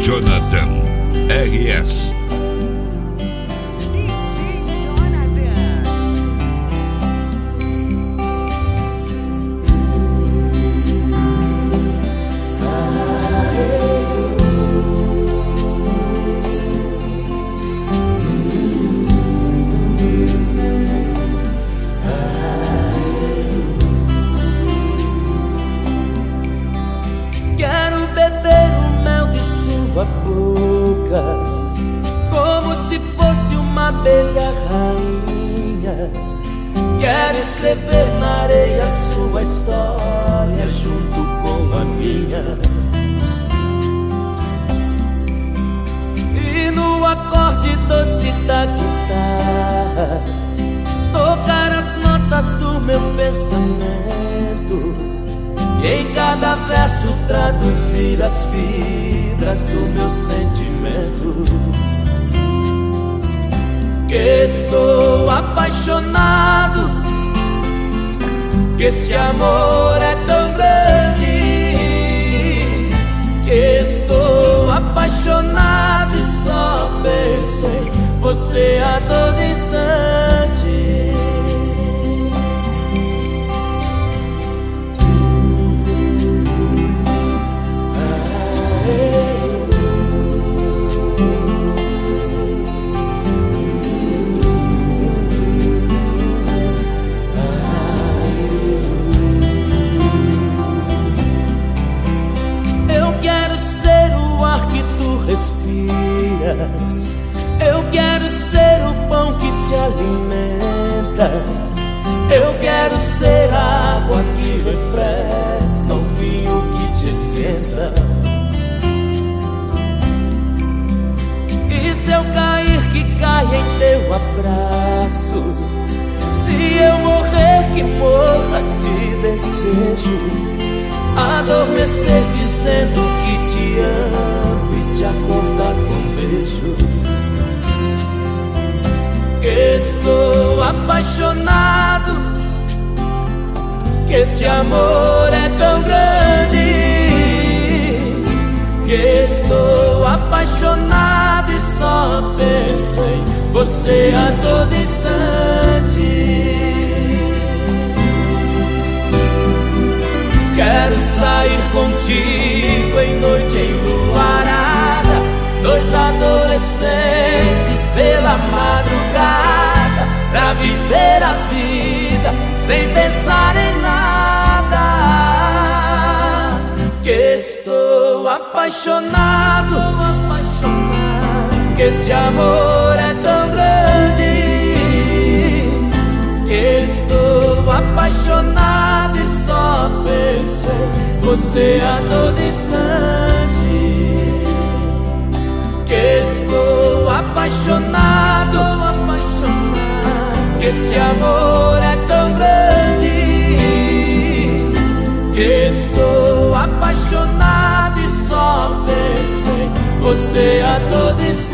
Jonathan RS. Quero beber o mel de sua boca, como se fosse uma abelha rainha. Quero escrever na areia sua história junto com a minha. E no acorde doce da guitarra tocar as notas do meu pensamento, e em cada verso traduzir as fibras do meu sentimento. Que estou apaixonado, que este amor é tão grande. Que estou apaixonado e só penso em você a todo instante. Eu quero ser o pão que te alimenta. Eu quero ser a água que refresca, o vinho que te esquenta. E se eu cair, que caia em teu abraço. Se eu morrer, que morra de desejo. Adormecer dizendo que te amo e te acordar com beijo. Que estou apaixonado, que este amor é tão grande. Que estou apaixonado e só penso em você a todo instante. Quero sair contigo em noite enluarada, dois adolescentes pela madrugada, pra viver a vida sem pensar em nada. Que estou apaixonado, que este amor é tão grande. Que estou apaixonado e só penso em você a todo instante. Que estou apaixonado, que este amor é tão grande. Que estou apaixonado e só penso em você a todo instante.